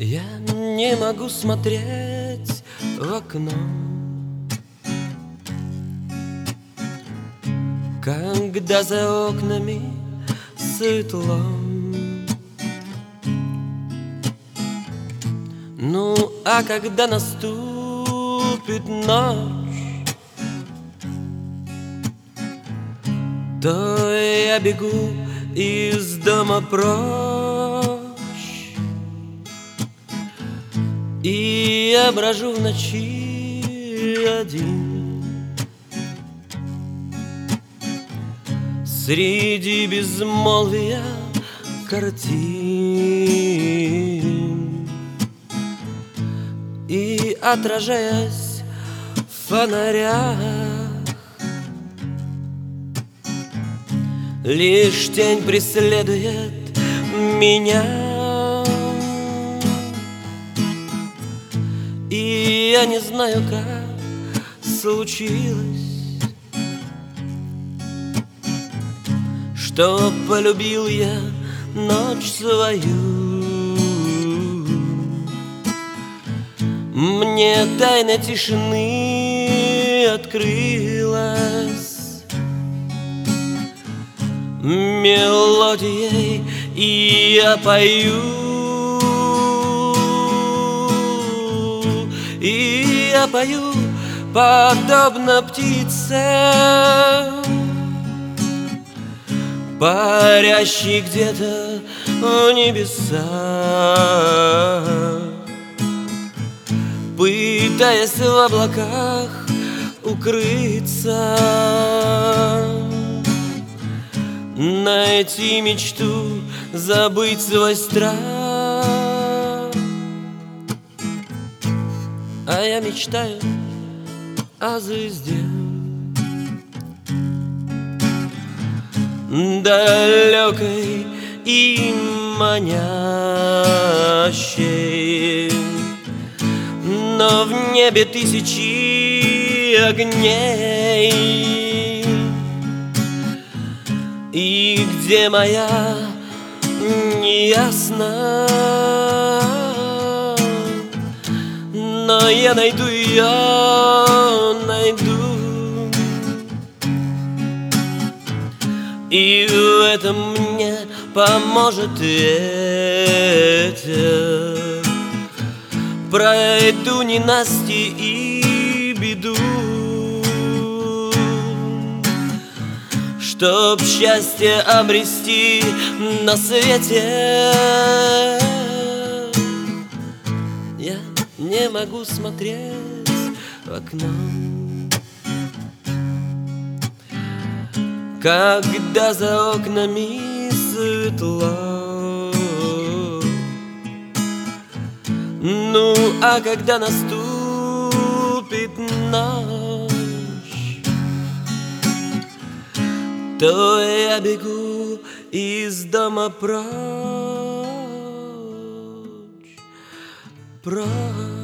Я не могу смотреть в окно, когда за окнами светло. Ну, а когда наступит ночь, то я бегу из дома прочь и я брожу в ночи один среди безмолвия картин. И, отражаясь в фонарях, лишь тень преследует меня. И я не знаю, как случилось, что полюбил я ночь свою. Мне тайна тишины открылась мелодией, и я пою. И я пою, подобно птице, парящей где-то в небесах, пытаясь в облаках укрыться, найти мечту, забыть свой страх. А я мечтаю о звезде, далекой и манящей, но в небе тысячи огней. И где моя неясно, но я найду ее, найду. И в этом мне поможет ветер. Пройду ненасти и беду, чтоб счастье обрести на свете. Я не могу смотреть в окно, когда за окнами светло. Ну, а когда наступит ночь, то я бегу из дома прочь, прочь.